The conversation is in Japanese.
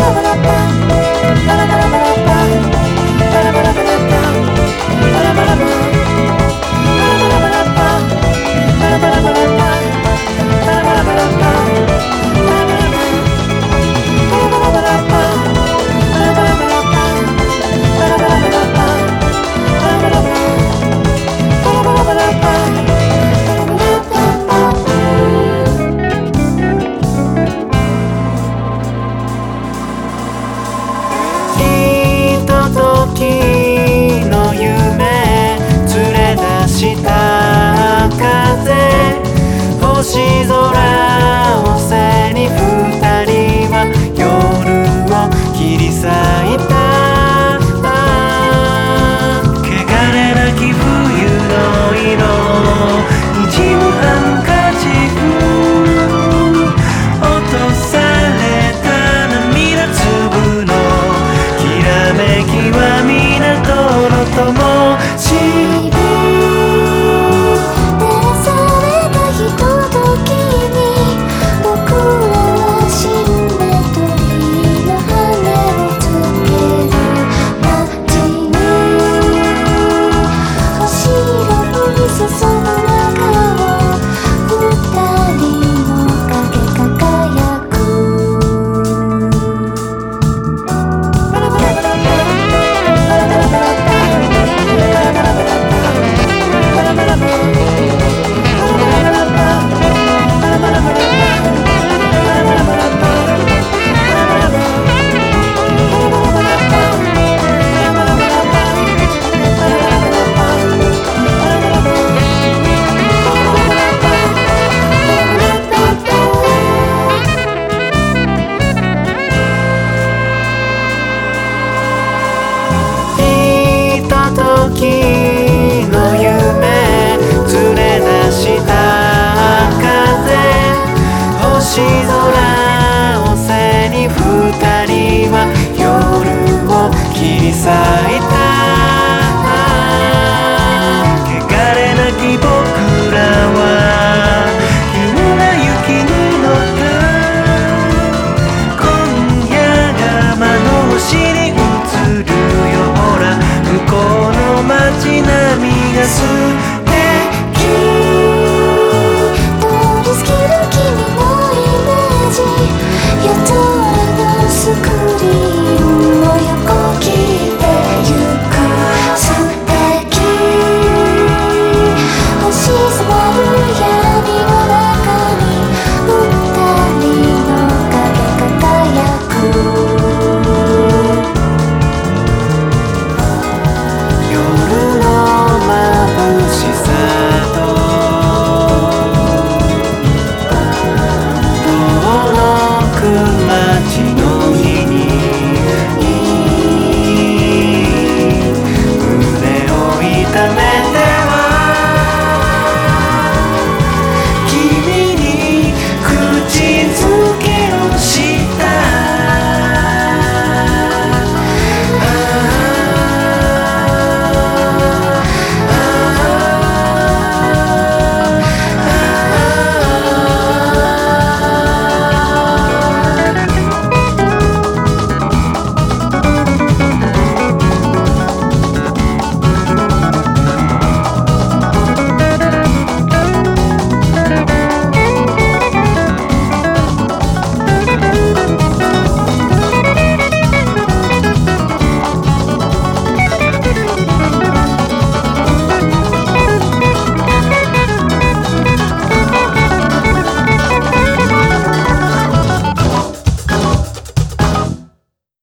の夢連れ出した風、星空を背に二人は夜を切り裂いた。汚れなき冬の色、にじむハンカチフ、落とされた涙粒のきらめきは港の灯火。時の夢連れ出した風、星空を背に二人は夜を切り裂いた。汚れなき僕らは急な雪に乗った。今夜が間の星に映るよ、ほら向こうの街並みが素敵。 通り過ぎる君のイメージ、夜空のスクリーンを横切ってゆく。素敵、星迫る闇の中に二人の影輝く。 街の